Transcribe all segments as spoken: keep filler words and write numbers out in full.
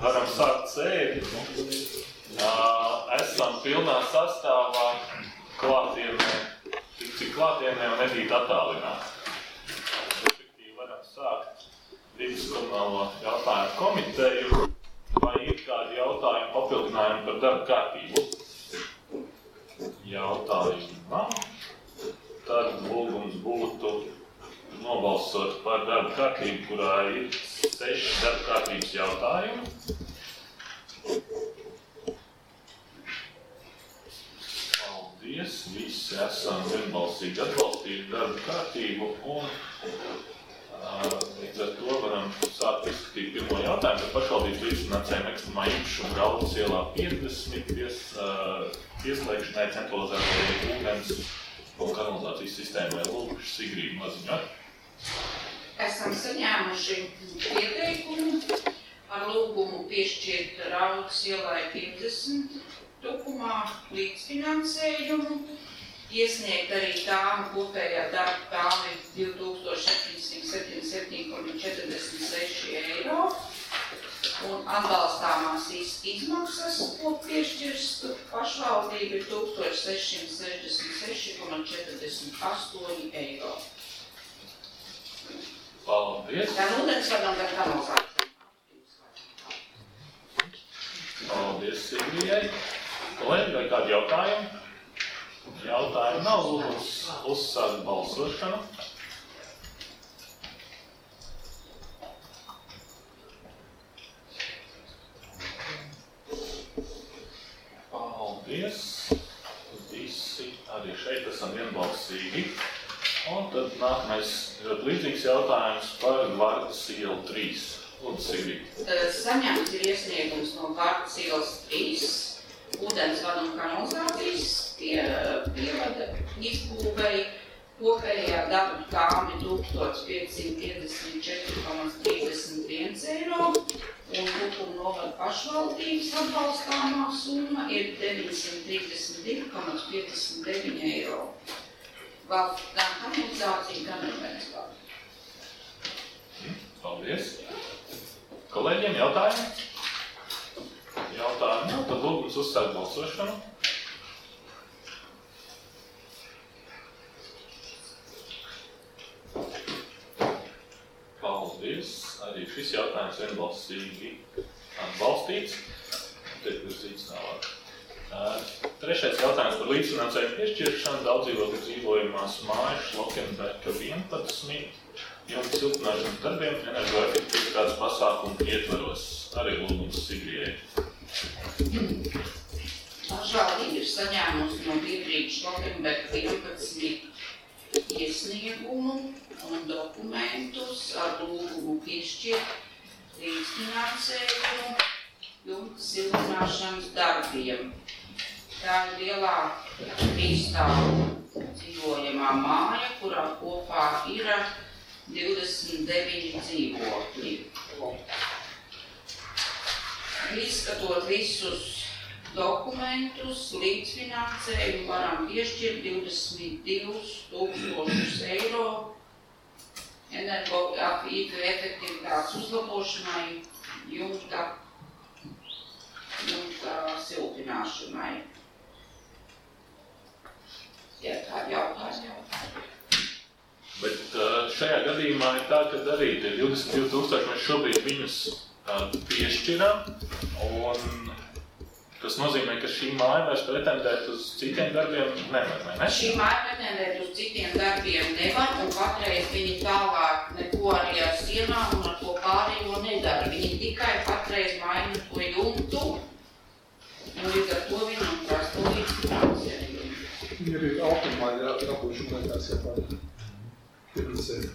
varam sākt sēdi. Esam pilnā sastāvā klātienē, tik cik klātienē un nebīt attālināt. Respektīvi varam sākt Rīgas komunālo jautājumu komiteju, vai ir kādi jautājumi papildinājumi par darba kārtību. Jautājumu nav. Tad lūgums būtu nobalsot par darba kārtību, kurā ir seši darba kārtības jautājumi. Paldies, visi esam vienbalsīgi atbalstījuši darba kārtību un līdz ar to varam sākt izskatīt pirmo jautājumu par pašvaldības līdzfinansējumu nekustamā īpašuma Galvas ielā piecdesmit pies, pieslēgšanai centralizētajai ūdens un kanalizācijas sistēmai. Lūk, Sigrīda Maziņa. Esam saņēmuši pieteikumu ar lūgumu piešķirt Raugas ielai piecdesmit tukumā līdzfinansējumu, iesniegt arī tāmu kopējā darba tāmi divi tūkstoši septiņsimt septiņdesmit septiņi komats četrdesmit seši eiro un atbalstāmās izmaksas, ko piešķirst pašvaldība, ir tūkstoš sešsimt sešdesmit seši komats četrdesmit astoņi eiro. Paldies! Gan ūdensvadam, gan kanalizācijai. Paldies, Sigrijai! Kolēģi, vai kādi jautājumi? Jautājumi nav, lūdzu uzsākt balsošanu. Paldies! Visi arī šeit esam vienbalsīgi. Un tad nākamais ļoti līdzīgs jautājums par Vardas ielu trīs. Lūdzu, Sigrīda. Saņemts ir iesniegums no Vardas ielas trīs, ūdensvadu un kanalizācijas pie, pievada izbūvei kopējā darba tāmi tūkstoš piecsimt piecdesmit četri komats trīsdesmit viens eiro un Lukuma novada pašvaldības atbalstāmā summa ir deviņsimt trīsdesmit divi komats piecdesmit deviņi eiro. Vēl gan kanalizācija, gan ūdensvadu. Paldies. Kolēģiem jautājumi? Jautājumi nav, tad lūgums uzsākt balsošanu. Paldies. Arī šis jautājums vienbalsīgi atbalstīts. Tiek virzīts tālāk. Trešais jautājums par līdzfinansējumu piešķiršanu daudzdzīvokļu dzīvojamās mājas Šlokenberga vienpadsmit jumta siltināšanas darbiem energoefektivitātes pasākumu ietvaros. Arī lūgums Sigrijai. Pašvaldība ir saņēmusi no biedrības Šlokenberga vienpadsmit iesniegumu un dokumentus ar lūgumu piešķirt līdzfinansējumu jumta siltināšanas darbiem. Tā ir lielā trīsstāvu dzīvojamā māja, kurā kopā ir divdesmit deviņi dzīvokļi. Izskatot visus dokumentus, līdzfinansējumu varam piešķirt divdesmit divus tūkstošus eiro energoefektivitātes uzlabošanai, jumta, jumta siltināšanai. Ja kādi jautājumi, jautājumi. Bet šajā gadījumā ir tā, ka arī tie divdesmit divi tūkstoši mēs šobrīd viņus piešķiram, un tas nozīmē, ka šī māja vairs pretendēt uz citiem darbiem nevar, vai ne? Šī māja pretendēt uz citiem darbiem nevar, un patreiz viņi tālāk neko arī ar sienām un ar ko pārējo nedara. Viņi tikai patreiz maina to jumtu, un līdz ar to viņam prasa līdzfinansējumu. Viņi arī automāļi jābūt šumētās jāpārāk. Finansējumu.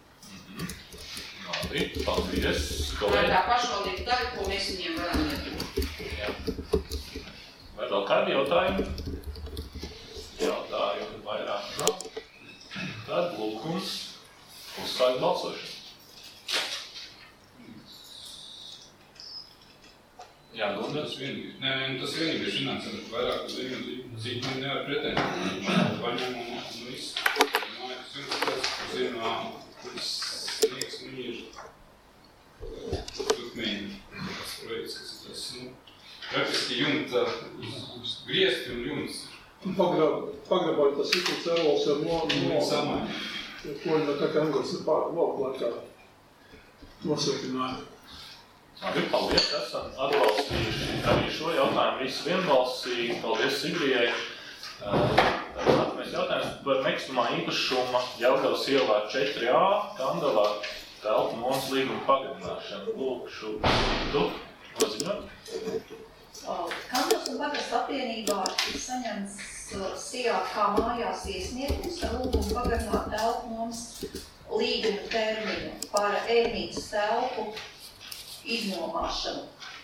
Labi, paldies. Tā ir tā pašvaldības daļa, ko mēs viņiem varam iedot. Jā. Vai vēl kādi jautājumi? Jautājumi vairāk nav. Tad lūgums uzsākt balsošanu. Jā, Gunda? Tas vienīgi. Nē, tas vienīgi ir finansējums vairāk uz vienu, cik man nevar pretendēt. Paņēmumu un viss. Mājas finansēs, uz vienu, kuras sniegs un ir turpmēņi. Tas projekts, kas praktiski jumta uz griesti un jumts. Pagrab, pagrabāt tas ikli cerols jau no, no, Samai. ko viņa tā kā anglis ir pār, vēl laikā nosakināja. Labi, paldies, esam atbalstījuši arī šo jautājumu visu vienbalsīgi. Paldies Sigrijai. Nākamais jautājums par nekustamā īpašuma Jelgavas ielā četri A, Kandavā, telpu nomas līguma pagarināšanu. Lūkšu tu paziņot. Kandavas un Pagastu apvienībā ir saņemts S I A kā mājās iesniegums ar lūgumu pagarināt telpu nomas līguma termiņu par ēdnīcas telpu iznomāšanu.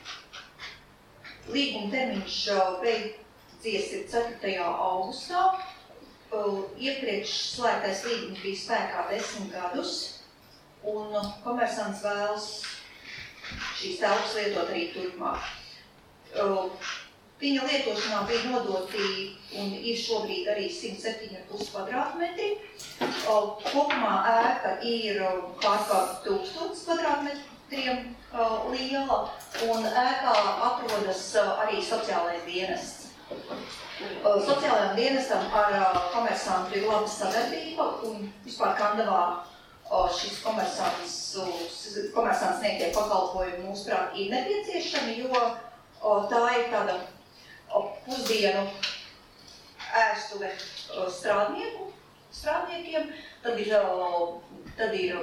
Līguma termiņš beidzies ir ceturtajā augustā. Iepriekš slēgtais līgums bija spēkā desmit gadus, un komersants vēlas šīs telpas lietot arī turpmāk. Viņa lietošanā bija nodoti un ir šobrīd arī simt septiņi ar pus kvadrātmetri. Kopumā ēka ir pārpār tūkstotis kvadrātmetriem liela, un ēkā atrodas arī sociālais dienests. Sociālajām dienestam ar komersantu ir laba sadarbība, un vispār Kandavā šis komersants, komersants sniegtie pakalpojumi mūsuprāt ir nepieciešami, jo tā ir tāda pusdienu ēstuve strādnieku, strādniekiem, tad ir, tad ir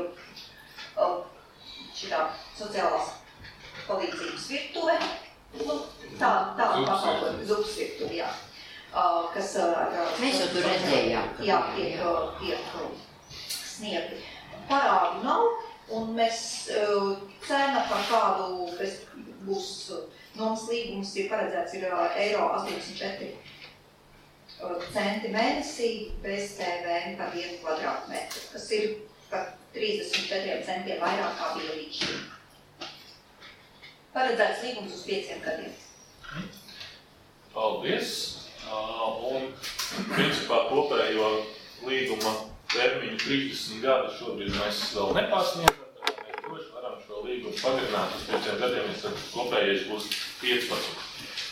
šitā sociālās palīdzības virtuve, nu, tā, tā pakalpojumi, zupas virtuve, jā, kas mēs jau tur redzējām. Jā, tiek, tiek sniegti. Parādu nav, un mēs cena par kādu, kas būs nomas līgums, ir paredzēts ir eiro astoņdesmit četri centi mēnesī bez T V par vienu kvadrātmetru, kas ir par trīsdesmit četriem centiem vairāk kā bija līdz šim. Paredzēts līgums uz pieciem gadiem. Paldies! Un principā kopējo līguma termiņu trīsdesmit gadi šobrīd mēs vēl nepārsniedzam, tad mēs droši varam šo līgumu pagarināt uz pieciem gadiem, tad kopējais būs piecpadsmit.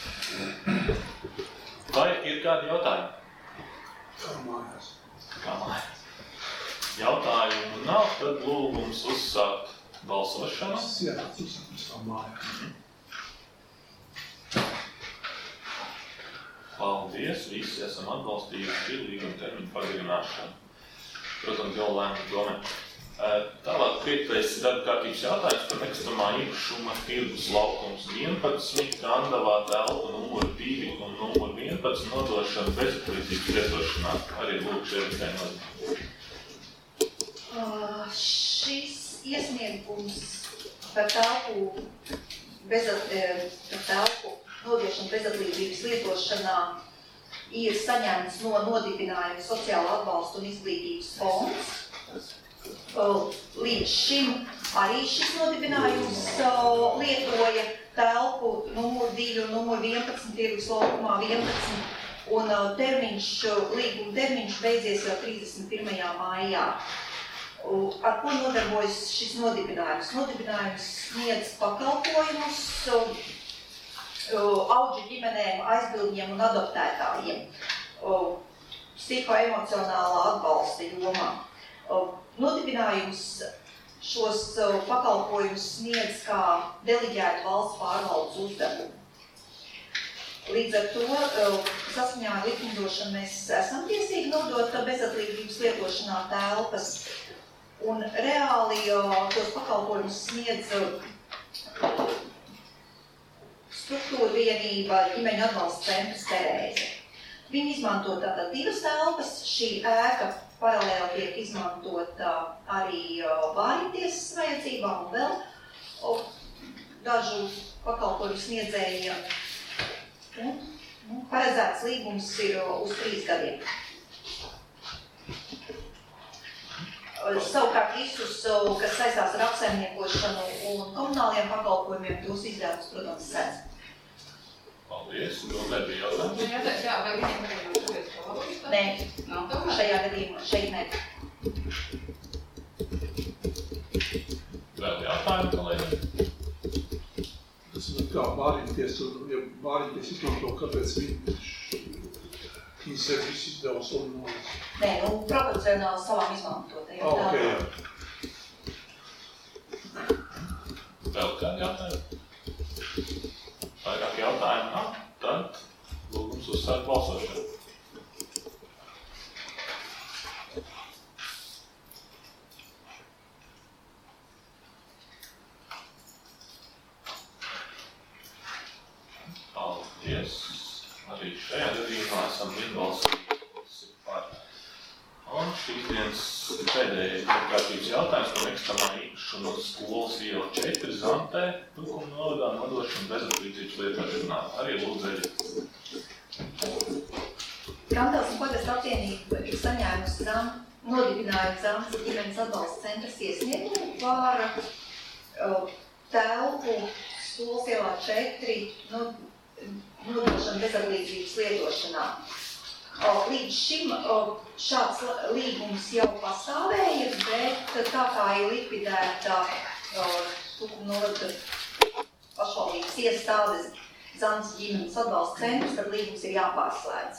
Vai ir kādi jautājumi? Kā mājās. Kā mājās. Jautājumu nav, tad lūgums uzsākt balsošanu. Jā, uzsākt kā mājās. Paldies, visi esam atbalstījuši līguma termiņu pagarināšanu. Protams, jau lēmumu domē. Tālāk piektais darba kārtības jautājums par nekustamā īpašuma tirgus laukums vienpadsmit, Kandavā telpa numuru divi un numuru vienpadsmit nodošana bezatkarības lietošanā. Arī lūkšu Erikai nozīmē. Uh, šis iesniegums par telpu, bezat, par telpu nodošanu bezatlīdzības lietošanā ir saņemts no nodibinājuma sociāla atbalsta un izglītības fonds. Līdz šim arī šis nodibinājums lietoja telpu numuru divi un numuru vienpadsmit, tirgus laukumā vienpadsmit, un termiņš, līguma termiņš beidzies jau trīsdesmit pirmajā maijā. Ar ko nodarbojas šis nodibinājums? Nodibinājums sniedz pakalpojumus audžu ģimenēm, aizbildņiem un adoptētājiem, psihoemocionālā atbalsta jomā. Nodibinājums šos pakalpojumus sniedz kā deliģētu valsts pārvaldes uzdevumu. Līdz ar to, saskaņā ar likumdošanu, mēs esam tiesīgi nodot bezatlīdzības lietošanā telpas, un reāli tos pakalpojumus sniedz struktūra vienība ģimeņu atbalsta centrs Terēze. Viņi izmanto tātad divas telpas, šī ēka paralēli tiek izmantota arī vājumtiesas vajadzībām un vēl dažu pakalpojumu sniedzējiem. Un, nu, paredzēts līgums ir uz trīs gadiem. Savukārt visus, kas saistās ar apsaimniekošanu un komunāliem pakalpojumiem, tos izdevumus, protams, sēdz. Paldies, domāju, bija jautājums. Jā, vai viņiem arī nav šoreiz palīdz? Nē, Nav tomēr? šajā gadījumā, šeit nē. Vēl jautājumi, kolēģi? Tas ir kā Bāriņties, un ja Bāriņties izmanto, kāpēc viņi izsēd visu izdevus un nolīdz? Nē, nu, proporcionāli savām izmantotajām. Ah, ok, jā. Vēl kādi jautājumi? Vairāk jautājumu nav, tad lūgums uzsākt balsošanu. Paldies. Arī šajā gadījumā esam vienbalsīgi par. Un šīs dienas pēdējais kārtības jautājums par ekstamā īpašumu skolas iela četri Zantē, Tukuma novadā nodošanu bezatlīdzības lietošanā. Arī lūdzeļi. Kantels un pagasta apvienība ir saņēmusi zam, nodibinājumu Zantes ģimenes atbalsta centras iesniegumu par uh, telpu skolas ielā četri no, nodošanu bezatlīdzības lietošanā. Līdz šim šāds līgums jau pastāvēja, bet tā kā ir likvidēta Tukuma novada pašvaldības iestādes Zantes ģimenes atbalsta centrs, tad līgums ir jāpārslēdz.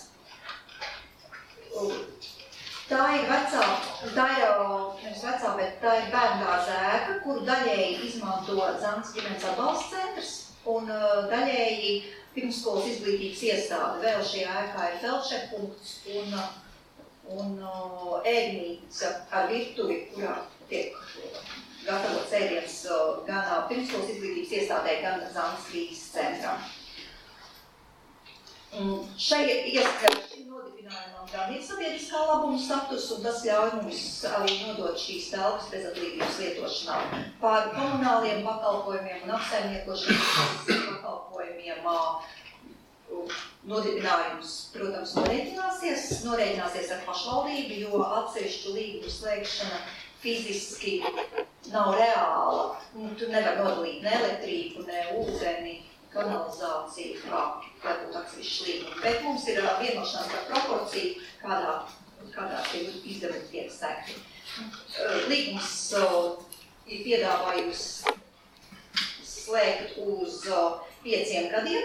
Tā ir vecā, tā ir, nevis vecā, bet tā ir bērndārza ēka, kuru daļēji izmanto Zantes ģimenes atbalsta centrs un daļēji pirmsskolas izglītības iestāde. Vēl šajā ēkā ir feldšerpunkts un, un ēdnīca ar virtuvi, kurā tiek gatavots ēdiens gan pirmsskolas izglītības iestādē, gan Zantes krīzes centram. Šai šim nodibinājumam gan ir sabiedriskā labuma status, un tas ļauj mums arī nodot šīs telpas bezatlīdzības lietošanā. Par komunāliem pakalpojumiem un apsaimniekošanas pakalpojumiem nodibinājums, protams, norēķināsies, norēķināsies ar pašvaldību, jo atsevišķu līgumu slēgšana fiziski nav reāla. Tur nevar nodalīt ne elektrību, ne ūdeni, kanalizāciju, kā, kā būtu atsevišķi līgumi. Bet mums ir vienošanās par proporciju, kādā, kādā tie izdevumi tiek sekti. Līgums ir piedāvājusi slēgt uz pieciem gadiem,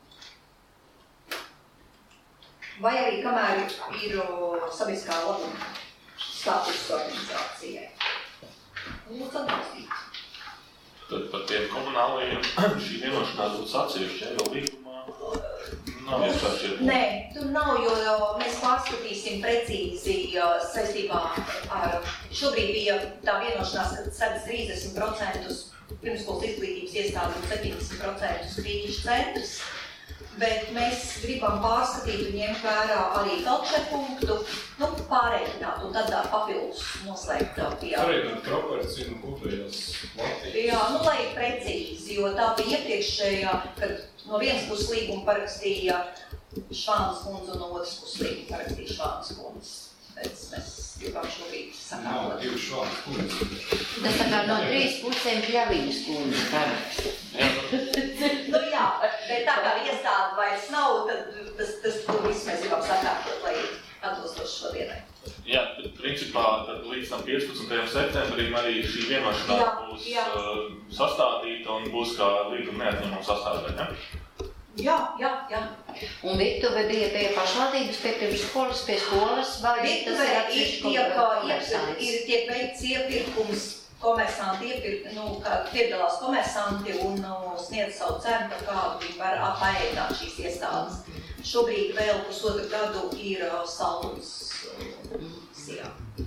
vai arī kamēr ir sabiedriskā labuma status organizācijai. Lūdzu atbalstīt. Tad par tiem komunālajiem šī vienošanās būtu atsevišķi, ja vēl līgumā nav iestāšķiet. Nē, tur nav, jo mēs pārskatīsim precīzi saistībā ar, šobrīd bija tā vienošanās, ka sedz trīsdesmit procentus pirmskolas izglītības iestādi un septiņdesmit procentus krīžu centrs, bet mēs gribam pārskatīt un ņemt vērā arī feldšerpunktu, nu, pārēķināt un tad papildus noslēgt pie. Arī tad proporcija no kopējās Latvijas. Jā, nu, lai ir precīzi, jo tā bija iepriekšējā, kad no vienas puses līgumu parakstīja Švānas kundze un no otras puses līgumu parakstīja Švānas kundze. Pēc mēs gribam šobrīd sakāt. Nav divi Švānas kundze. Tas tā kā no trīs pusēm Pļavīnas kundze paraksta. Nu jā, bet tā kā iestāde vairs nav, tad tas, tas to visu mēs gribam sakārtot, lai atbilstoši šodienai. Jā, bet principā tad līdz tam piecpadsmitajam septembrim arī šī vienošanās Jā, būs jā. uh, sastādīta un būs kā līguma neatņemama sastāvdaļa, ne? Jā, jā, jā. Un virtuve bija pie pašvaldības, pie pirmsskolas, pie skolas, vai tas Virtuvē ir ir atsevišķi tiek, komersanti? ir tiek veikts iepirkums, komersanti iepirk, nu, kā piedalās komersanti un nu, sniedz savu cenu, par kādu viņi var apēdināt šīs iestādes. Šobrīd vēl pusotru gadu ir uh, saldums sijā.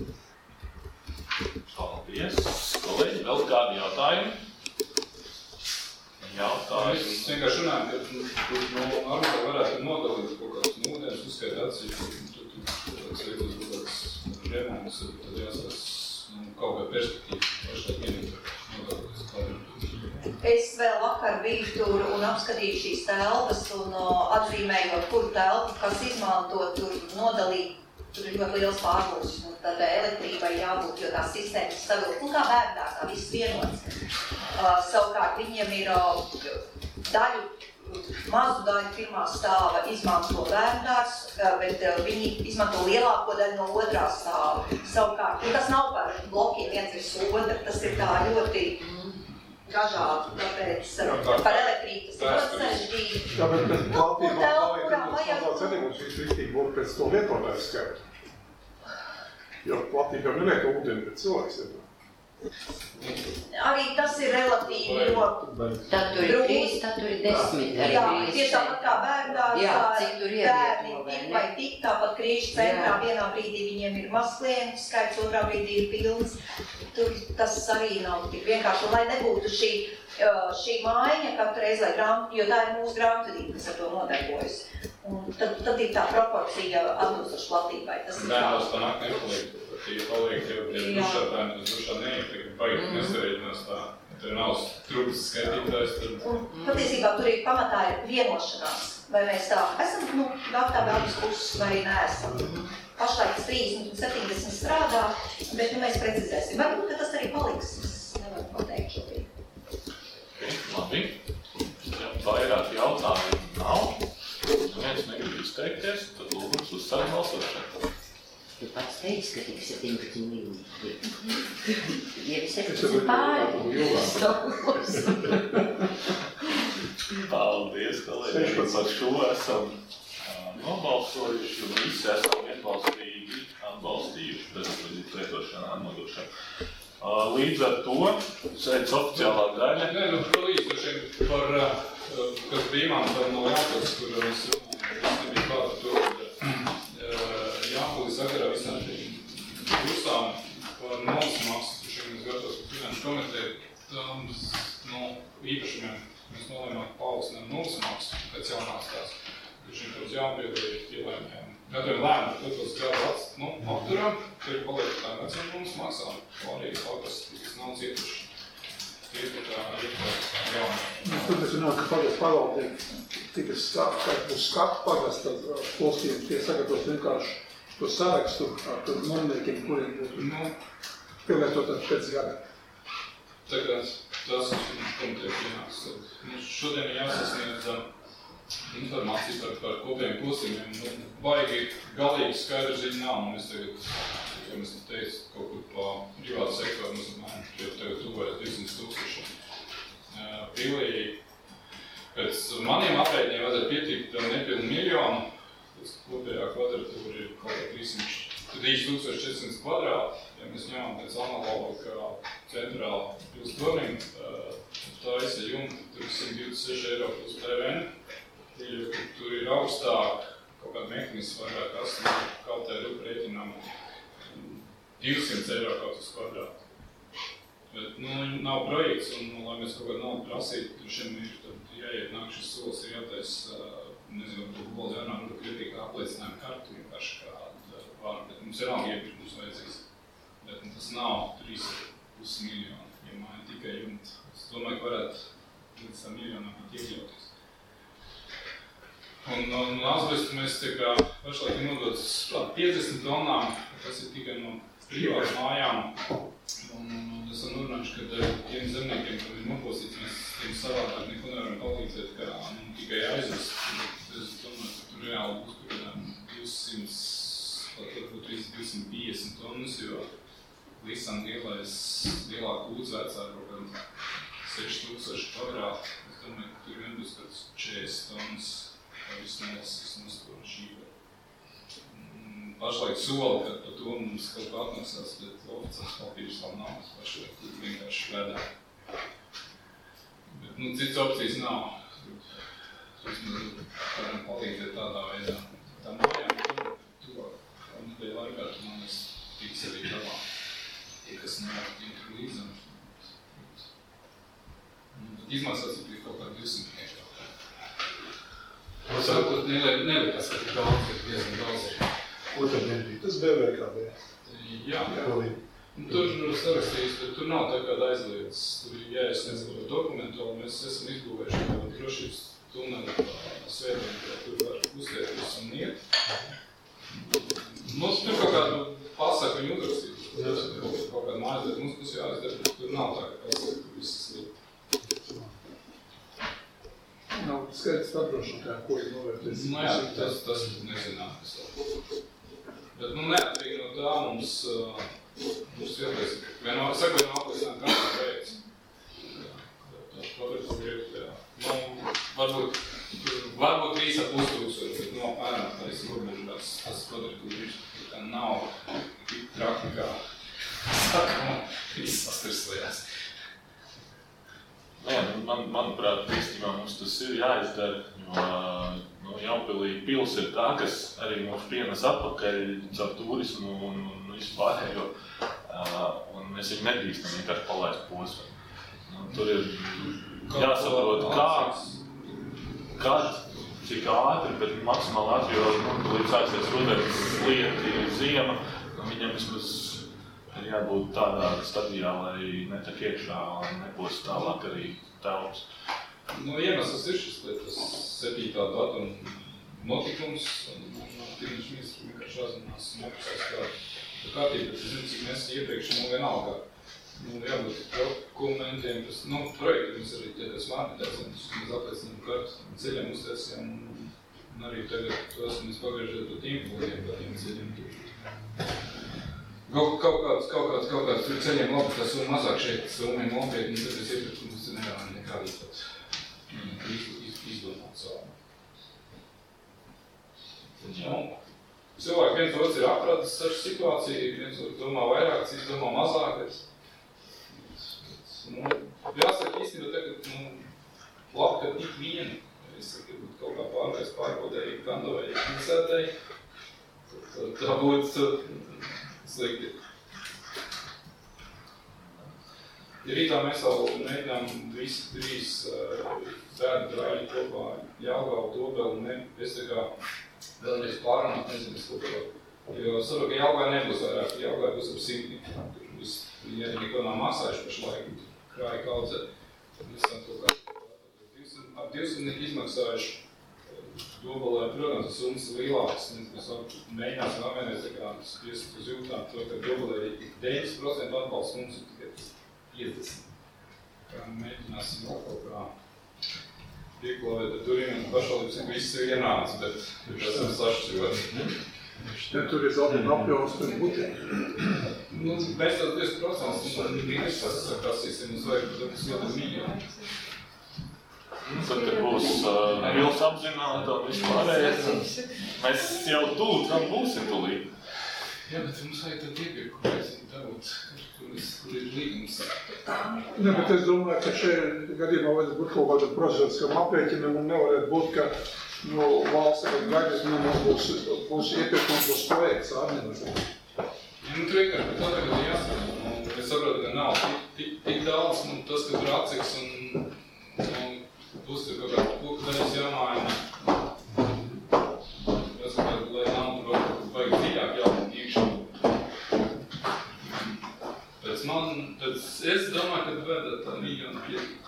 Paldies, kolēģi, vēl kādi jautājumi? Jautājumi. Es vienkārši runāju, ka no Arvita varētu nodalīt kaut kāds ūdens, uzskait atsevišķi, un tad tāds veiktos kaut kāds remonts, tad jāsās kaut kā perspektīva pašai vienīgi nodalīt kādiem. Es vēl vakar biju tur un apskatīju šīs telpas un uh, atzīmējot, kuru telpu, kas izmanto, tur nodalīt, tur ir ļoti liels pārgūs, un tad elektrībai jābūt, jo tās sistēmas stabili, un kā bērndārs, tā viss vienots. Uh, savukārt viņiem ir uh, daļu, mazu daļu pirmā stāva izmanto bērndārs, uh, bet uh, viņi izmanto lielāko daļu no otrā stāva. Savukārt, un tas nav par blokiem viens virs otra, tas ir tā ļoti ražātu, tāpēc par elektrību tas ir ļoti sarežģīti. Jā, bet pēc platībām telpu, paliek, kurā tad vajag- tas arī mums viss riktīgi būtu pēc to lietotāju skaitu. Jo platībām neliek ūdeni, bet cilvēks lieto. Arī tas ir relatīvi, jo Tad tur ir trīs, tad tur ir desmit. arī jā, trīs. tieši tāpat kā bērndārs, Jā, cik tur bērni ievieto, vai tik ne? vai tik, tāpat krīžu centrā Jā. vienā brīdī viņiem ir maz klientu skaits, otrā brīdī ir pilns. Tur tas arī nav tik vienkārši, un lai nebūtu šī, šī mājiņa katru reizi, lai grāmatu, jo tā ir mūsu grāmatvedība, kas ar to nodarbojas. Un tad, tad ir tā proporcija atbilstoši platībai. Tas ir Bērnos tā nāk nepaliek. Tie paliek jau pie Jā. dušā, bērni uz dušā neiet, tagad baigi nesarēķinās tā. Tur nav trūpas skaitītājs, tad Un patiesībā tur ir pamatā ir vienošanās, vai mēs tā esam, nu, gatavi abas puses vai neesam. Pašlaik tas trīsdesmit un septiņdesmit strādā, bet nu, mēs precizēsim. Varbūt, ka tas arī paliks, es nevaru pateikt šobrīd. Okay, labi. Ja vairāk jautājumu nav, neviens negrib izteikties, tad lūdums uzsākt balsošanu. Tu pats teici, ka tik septiņpadsmit miljoni. Ja ir Es septiņpadsmit jau pāri. ilgāk. Paldies, kolēģi, par šo esam ā, nobalsojuši un visi esam vienbalsīgi atbalstījuši bezatvaļības lietošanu atnodošanu. Ā, Līdz ar to sēdz oficiālā daļa. Nē, nu, palīdz droši vien par, uh, kas bija Imants no Jāpils, kur mēs nebija klāt par to, ka uh, Jāpils sakarā visām šīm kursām par naudas maksu, kur šeit mēs gatavs par finanšu komiteju, tam, nu, īpašumiem mēs nolēmām paaugstināt naudas maksu pēc jaunās tās. Kur šeit uz jāpiedalīja ielēmējām. Gataviem lēmumu, ka tos gadu ats, nu, apturam, tur paliek tā veciem naudas maksām. Pārējie kaut kas, kas nav cietuši. Tie ir tā, ir tā jauna. Tad es runāju, ka pagast pavaldieki tika skatu, kā būs skatu pagast, tad postiem tie sagatavos vienkārši to sarakstu ar tur nomniekiem, kuriem būtu Nu, pielietot pēc gada. tagad tas komiteja pienāks. Mums šodien ir jāsasniedz informācija par, par kopiem posmiem. Nu, baigi galīgi skaidra ziņa nav. Mēs tagad, kā mēs teicu, kaut kur pa privātu sektoru mēs domājam, jo tagad tuvojas divsimt tūkstoši. Pilī, pēc maniem aprēķiniem vajadzētu pietikt nepilnu miljonu. Pēc kopējā kvadratūra ir kaut kā trīs tūkstoši četri simti kvadrāti. Ja mēs ņemam pēc analoga, kā centrāla pils tornim, tā esa jumta, tur ir simt divdesmit seši eiro plus P V N. Tur ir augstāk, kaut kāda mehānisms vairāk asli, kaut tā ir rēķinām divsimt eiro kaut uz kvadrātu. Bet, nu, nav projekts, un, nu, lai mēs kaut kādu naudu prasītu, tur šiem ir, tad jāiet nāk šis solis, ir jātais, nezinu, tur boldi jānā, nu, kritika apliecinājuma kartu, vienkārši kāda vārdu, bet mums ir nav iepirkums vajadzīgs. Bet nu, tas nav trīs pus miljoni, ja māja tikai jumta. Es domāju, ka varētu līdz tā miljonā pat iekļauties. Un no, no asbestu mēs tā kā pašlaik ir nodots piecdesmit tonnām, tas ir tikai no privātu mājām. Un, un esam norunājuši, ka tiem zemniekiem, kam ir nopostīts, mēs tiem savādāk neko nevaram palīdzēt, kā nu, tikai aizvest. Es domāju, ka tur reāli būs par kādām divsimt, pat varbūt divsimt piecdesmit tonnas, jo visam lielais, lielāk ūdz vecā ir kaut kādā seši tūkstoši kvadrāti. Es domāju, ka tur vien būs kāds četrdesmit tonnas. Kā viss nelasīs mums to šība. Pašlaik soli, ka par to mums kaut kā atmaksās, bet oficiāls papīrs vēl nav. Es pašlaik tur vienkārši vedā. Bet, nu, cits opcijas nav. Tur mēs varam palīdzēt tādā veidā. Tā mājām ir tuvāk. Un nedēļa laikā tur man es tiks arī galā. Tie, kas nevar tiem tur līdzam. Bet izmaksās ir kaut kā divsimt eiro. Es varbūt nelikās, ka tik daudz, bet diezgan daudz ir. Ko tad nebija? Tas B V K B. Jā, tur sarakstījis, bet tur nav tā kāda aizlietas. Tur ir jāiesniedz kaut dokumentu, un mēs esam izbūvējuši kaut kādu drošības tuneli svētdienu, ka tur var uztēties un iet. Mums tur kaut kādu pasaku viņu uzrakstīt, kaut kādu mājasliet, mums būs jāizdara, bet tur nav tā, ka pasaku, tur visas lieta. Nav skaidrs apdrošinātājiem, ko ir novērtēts. Nu jā, tas, tas nezinām. Bet, nu, neatkarīgi no tā mums, uh, mums jātais, vienmēr saka, vienmēr apliecināt katru projekts. varbūt, varbūt trīs ar pus tūkstoši, bet no apmēram tas robežās, tas kvadratūras tā nav tik traki kā tā, kā viss sastrasojās. Nē, man, manuprāt, īstenībā mums tas ir jāizdara, jo nu, Jaunpilī pils ir tā, kas arī mums pienes atpakaļ caur turismu un, un visu pārējo, un mēs viņu nedrīkstam vienkārši palaist posmu. Nu, tur ir jāsaprot, kā, kad, cik ātri, bet maksimāli ātri, jo nu, līdz sāksies rudens, lieti, ziema, nu, viņam vismaz ir jābūt tādā stadijā, lai netek iekšā un nebūs tālāk arī telpas. Nu, iemesls ir šis, lai tas septītā datuma notikums, un tīrniņš ministri vienkārši jāzinās un apsās kā kārtība, bet es zinu, cik mēs iepriekš nu vienalga. Nu, jābūt dokumentiem, tas, nu, projekti mums arī ķēties mārķitācijas, mēs apliecinām kartu ceļiem uztaisījām, un arī tagad to esam mēs pagriežot pa tīm plūdiem, pa tiem ceļiem. Kaut, kaut kāds, kaut kāds, kaut kāds tur ceļiem labi, tā summa mazāk šeit, summa nopietni, tad es iepriekš mums ir nevēlam nekādīt tāds iz, iz, izdomāt savu. Nu, cilvēki viens otrs ir apratis ar situāciju, viens otrs domā vairāk, cits domā mazāk, bet, nu, jāsaka īstenībā tagad, nu, labi, ka tik viena, es saku, ka kaut kā pārvērst pārbaudēji, kandavēji, pilsētēji, tad tā būtu slikti. Ja rītā mēs vēl mēģinām visi trīs bērnu brāļi kopā Jelgavu, Dobeli, ne, es tā kā vēlreiz pārunāt, nezinu, es kaut kā, jo saprotu, ka Jelgavā nebūs vairāk, Jelgavā būs ap simtni. Viņi arī neko nav maksājuši pašlaik, krāja kaudzē. Mēs tam kaut kā ap divsimtnieku izmaksājuši Dobelē, protams, tas summas ir lielākas. Mēs mēģināsim apvienot, kā spiest uz jūtām to, ka Dobelē ir deviņdesmit procenti atbalsts, mums ir tikai piecdesmit. Kā mēģināsim vēl kaut kā pieklāvēt ar turiem, un pašvaldības ir viss ir vienāds, bet tas ir sašķirot. Ja tur ir zaudējuma apjauns, tad būtē. Nu, bez tās divdesmit procenti, un brīdis tas prasīsim, mums vajag, tad tas ļoti miljoni. Tad, kad būs uh, pils apzināta un vispārējais, mēs jau tūl tam būsim tūlīt. Jā, bet mums vajag tad iepirkt, kur mēs dabūt, kur, kur ir līgums. Ne, bet es domāju, ka šeit gadījumā vajadzētu būt kaut kādam prozoriskam aprēķinam un nevarētu būt, ka no valsts ar gaidīs, nu, būs, būs iepirkums, būs projekts, ārniem. Ja, nu, tur vienkārši, bet tā tagad ir jāsaka. Nu, es saprotu, ka nav tik, tik, tik daudz, nu, tas, ka tur atseks un, un būs tur kaut kāda puka daļas jāmājina. Jāsaka, lai nav tur vajag dziļāk jābūt iekšā. Pēc man, pēc es domāju, ka vajadzētu tā miljonu pietikt.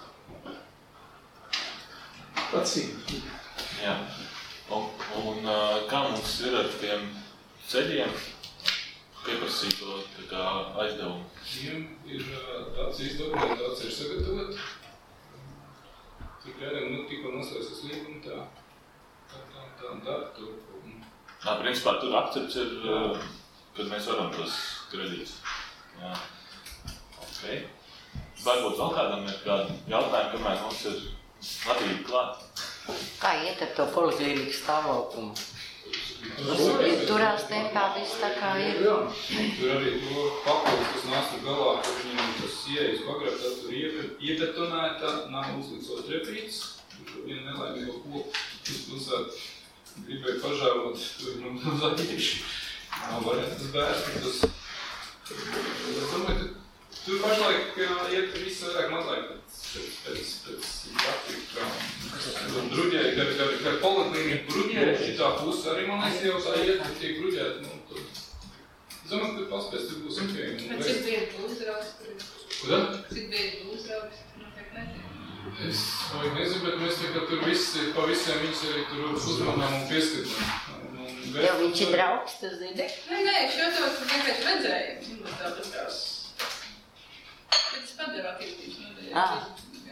Pacīt. Jā. Un, un kā mums ir ar tiem ceļiem pieprasīto tā kā aizdevumu? Viņam ir tāds dokumentācija ir sagatavot. Tur kādiem, nu, tikko noslēsies līguma tā, tā, tā, tā un tā, tur. Nā, principā tur akcepts ir, kad mēs varam tos kredītus. Jā. Ok. Varbūt vēl kādam ir kādi jautājumi, kamēr mums ir Latvija klāt. Kā iet ar to poliklīnikas stāvoklumu? Turās tempā viss tā kā ir. Tur arī to papildus, kas nāc tur galā, ka viņam tas ieejas pagrabs, tad tur iebetonēja, tā nav uzlicot trepītes. Tur viena nelaimīgo koku, kas pilsēt gribēja pažēlot, tur man mazāk tieši. Nav variants tas bērns, tas... Es domāju, ka tur pašlaik iet viss vairāk mazāk pēc, pēc, pēc Latviju. Bruģēja, kad, kad, kad poliklīnika bruģēja, šitā puse arī, man liekas, jau tā iet, kad tiek bruģēta. Nu, tur... Es domāju, ka tur paspēs, tur būs ok. Bet cik bieži uzraugs tur? Kudā? Cik bieži uzraugs? Noteikti nezinu. Es vajag nezinu, bet mēs tā, ka tur visi, pa visiem viņus arī tur uzmanām un pieskatām. Jau viņš ir draugs, tu zini? Nē, nē, šo to vienkārši redzēju. Viņam tā likās. Bet es padevu attīstības nodeļā. Ah.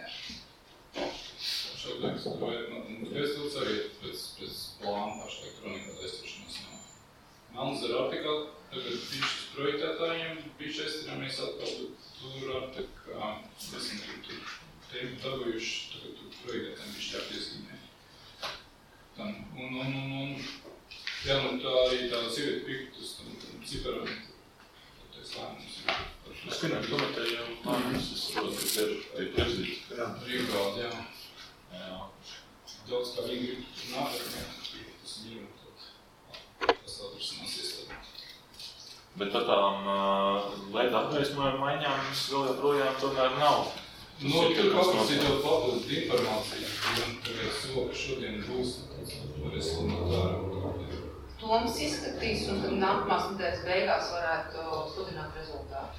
Šobrīd, tur vajag, mums pēstūts arī pēc, pēc plāna pašlaik tur nekāda aizturšanās nav. Melnzara artikā, tagad bišķis projektētājiem, bišķi aizturāmies atkal, bet tur ar tā kā, es negribu tur tiem dabūjuši, tagad tur projektēm viņš tā piezīmē. Tam, un, un, un, un, jā, nu tā arī tā sievieta piktus, tam, tam ciparam, tais lēmums ir. Es vienam komentēju, lēmums, es saprotu, ka ir tiek virzīts. Jā. Rīgādi, jā. Jā. Daudz kā viņi grib nākamajā, tas viņam, tad tas atrasinās iestādīt. Bet par tām uh, lietu apgaismojumu maiņām mums vēl joprojām tomēr nav. Nu, tur paprasīt jau papildus informāciju, un tagad soka šodien būs varēs runāt ārā. Toms izskatīs, un tad nākamās nedēļas beigās varētu sludināt rezultātu.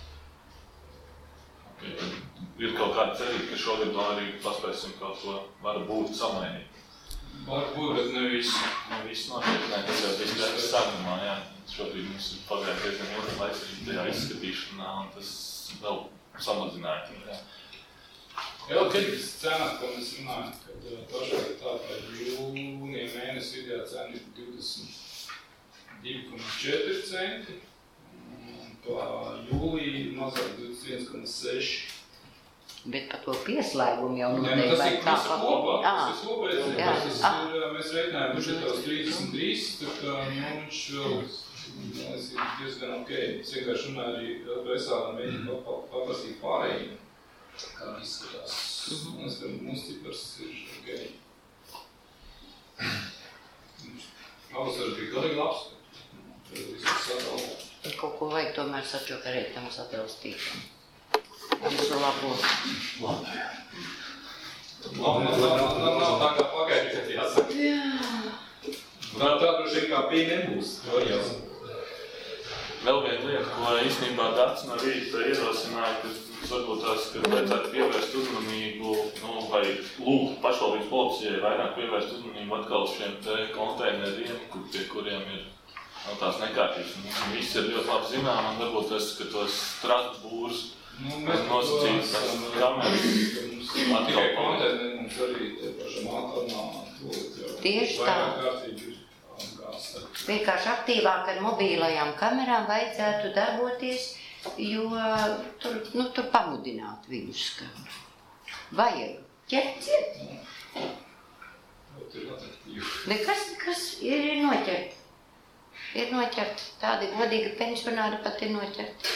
Okay. Ir kaut kāda cerība, ka šogad vēl arī paspēsim kaut ko var būt samainīt. Var būt, bet ne visu. Ne viss notiek, ne, tas jau viss tāds sākumā, jā. Šobrīd mums ir pagājis diezgan ilgi laiks arī tajā izskatīšanā, un tas vēl samazināja. Jā. Jā, tirgus cenas, ko mēs runājam, kad pašlaik tā, ka jūnija mēnesi vidējā cena ir divdesmit divi komats četri centi, un pa jūliju mazāk divdesmit viens komats seši. Bet par to pieslēgumu jau Jā, noteikti tas vai ir kā? visa kopā, Jā. tas ir kopā, Jā. tas ir, mēs reiķinājām budžetā uz trīsdesmit trīs, tā kā, nu, viņš vēl, es ir diezgan ok. Es vienkārši runāju arī Vesālā mēģinu paprasīt pārējiem, kā izskatās. Un es, ka mūsu cipars ir ok. Pavasars bija galīgi labs, tad viss sadalās. Kaut ko vajag tomēr sačokarēt tam satilstīt. Visu labo. Labi. Nav, nav, nav, nav, nav tā kā pagaidi, kad jāsaka. Jā. Nav tā droši vien kā pīja nebūs, to jāsaka. Vēl viena lieta, ko īstenībā Dārts no rīta ierosināja, ka varbūt tās, ka vajadzētu pievērst uzmanību, nu, vai lūgt pašvaldības policijai vairāk pievērst uzmanību atkal šiem te konteineriem, kur, pie kuriem ir no tās nekārtības. Nu, viss ir ļoti labi zinām, un varbūt tas, ka tos strasbūrus Nu, mēs nosacīt tās kameras. Mums tikai kontēneri, mums arī te pašam Alkanā Tieši tā. vairāk kārtīgi ir gās. Vienkārši aktīvāk ar mobīlajām kamerām vajadzētu darboties, jo tur, nu, tur pamudināt viņus, ka vajag ķert ciet. Bet ir atraktīvi. Nekas, kas ir noķert. Ir noķert. Tādi godīgi pensionāri pat ir noķert.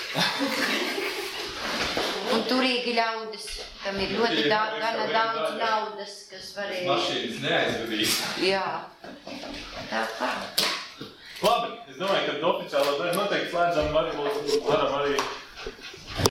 Un turīgi ļaudis, kam ir ļoti da gana daudz naudas, kas varēja... Mašīnas neaizvedīs. Jā. Tā kā. Labi, es domāju, ka oficiālo daļu noteikti slēdzam, arī varam arī